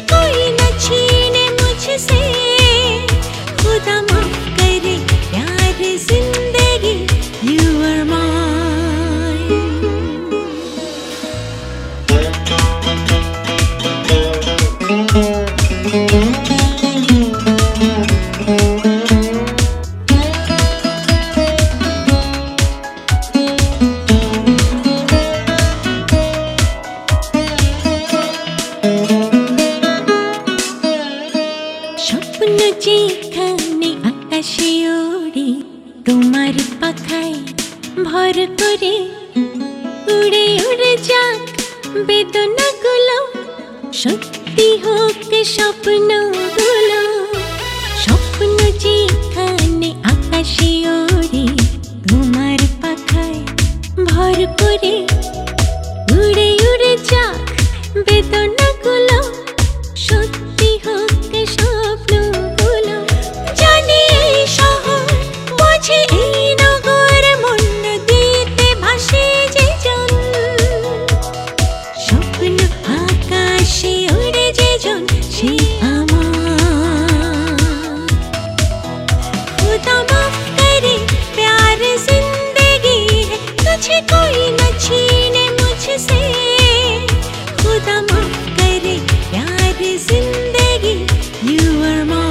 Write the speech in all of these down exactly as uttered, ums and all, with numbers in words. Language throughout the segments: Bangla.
कोई न छीने मुझसे, खुदा माफ करे प्यार जिंदगी, you are mine। স্বপ্ন যেখানে আকাশে ওড়ে, তোমার পাখায় ভর করে উড়ে উড়ে যাক বেদনাগুলো, সত্যি হোক স্বপ্নগুলো। স্বপ্ন যেখানে আকাশে ওড়ে, তোমার পাখায় ভর করে উড়ে উড়ে যাক বেদনাগুলো, সত্যি হোক স্বপ্নগুলো। জানি এই শহর, বুঝি এই নগর, মন দিতে ভাসে যে জন, স্বপ্ন আকাশে উড়ে যে জন, সে আমার। खुदा माफ करे प्यार जिंदगी है, तुझे कोई न छीने मुझसे, खुदा माफ करे प्यार जिंदगी, you are mine।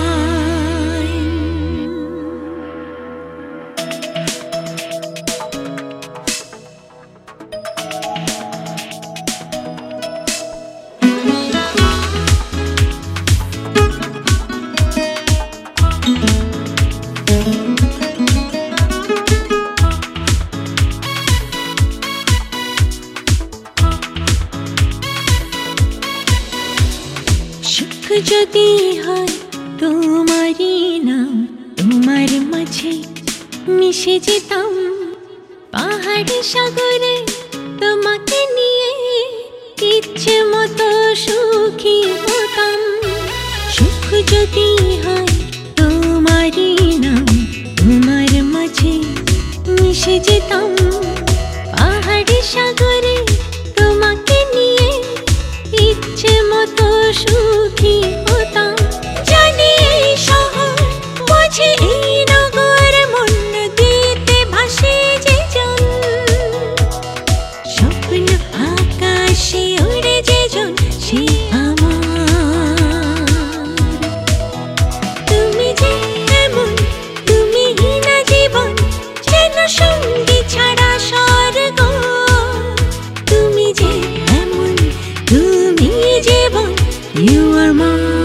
সুখ যদি হয় তোমারই নাম, তোমার মাঝে মিশে যেতাম পাহাড়ি সাগরে, তোমাকে নিয়ে ইচ্ছে মতো সুখী হতাম। সুখ যদি হয় তোমারই নাম, তোমার মাঝে মিশে যেতাম পাহাড়ি সাগরে, তোমাকে নিয়ে ইচ্ছে মতো সুখী হতাম। জানি এই শহর, বুঝি এই নগর, মন দিতে ভাসে যে জন, স্বপ্ন আকাশে উড়ে যে জন, সে আমার। তুমি যে এমন, তুমি না জীবন, যেন সঙ্গী ছাড়া স্বর্গ। তুমি যে এমন, তুমি জীবন, you are mine।